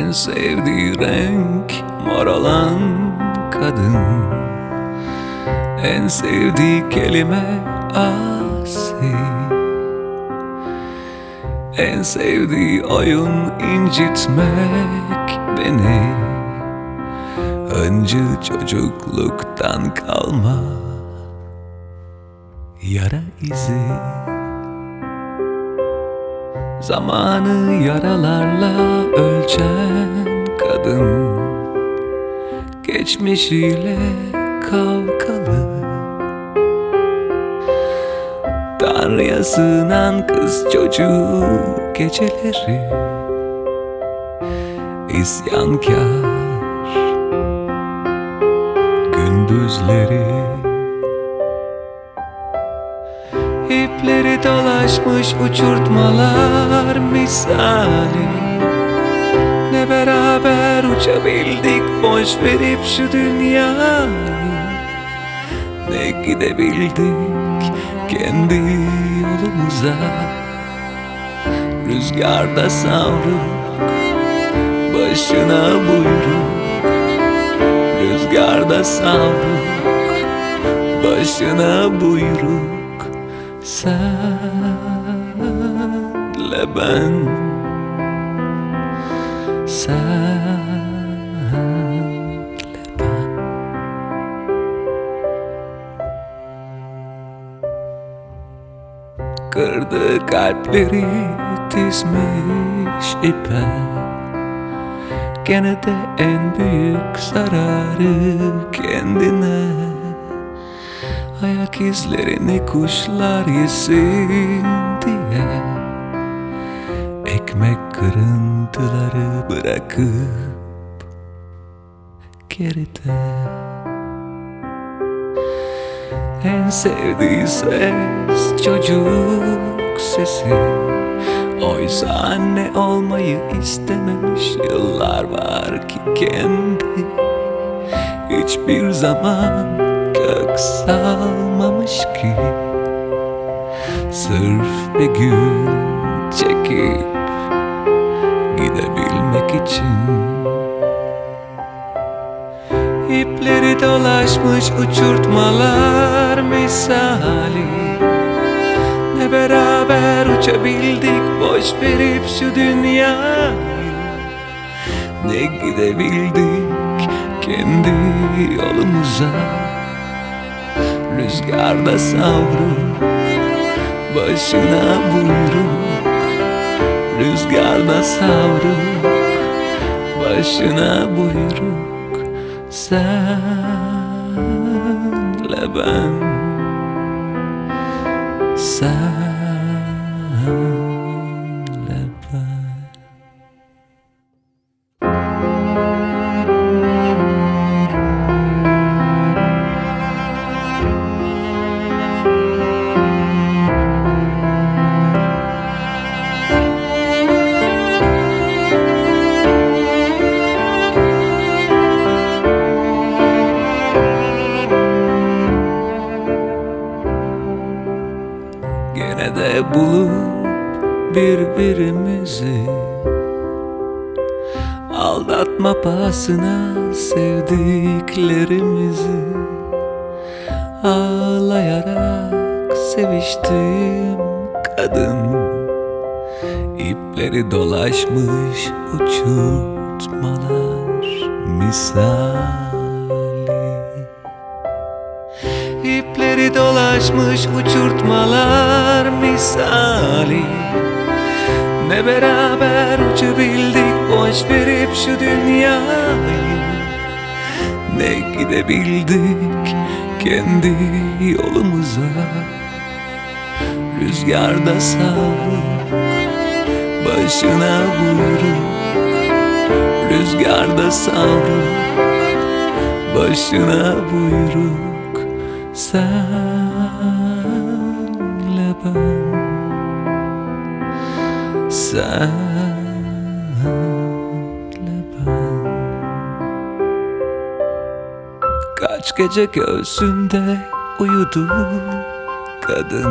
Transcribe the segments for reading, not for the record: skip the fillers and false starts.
En sevdiği renk mor olan kadın, en sevdiği kelime asi, en sevdiği oyun incitmek beni. Öncü çocukluktan kalma yara izi, zamanı yaralarla ölçen kadın, geçmişiyle kavgalı, Tanrı'ya sığınan kız çocuğu geceleri isyankar, gündüzleri İpleri dolaşmış uçurtmalar misali. Ne beraber uçabildik boş verip şu dünyayı, ne gidebildik kendi yolumuza. Rüzgarda savruk, başına buyruk. Rüzgarda savruk, başına buyruk. Senle ben, senle ben. Kırdı kalpleri dizmiş ipe, gene de en büyük zararı kendine. Ayak izlerini kuşlar yesin diye ekmek kırıntıları bırakıp geride. En sevdiği ses çocuk sesi, oysa anne olmayı istememiş. Yıllar var ki kendi hiçbir zaman kök salmamış ki, sırf bir gün çekip gidebilmek için. İpleri dolaşmış uçurtmalar misali. Ne beraber uçabildik boş verip şu dünyayı, ne gidebildik kendi yolumuza. Rüzgarda savruk, başına buyruk. Rüzgarda savruk, başına buyruk. Senle ben, senle ben. Gene de bulup birbirimizi, aldatma pahasına sevdiklerimizi. Ağlayarak seviştim kadın, İpleri dolaşmış uçurtmalar misali. İpleri dolaşmış uçurtmalar misali. Ne beraber uçabildik boş verip şu dünyayı, ne gidebildik kendi yolumuza. Rüzgarda savruk, başına buyruk. Rüzgarda savruk, başına buyruk. Senle ben, senle ben. Kaç gece göğsünde uyudu kadın,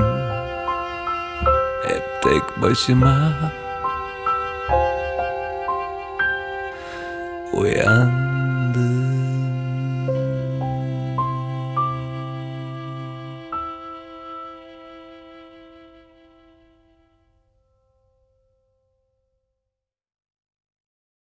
hep tek başıma. Uyan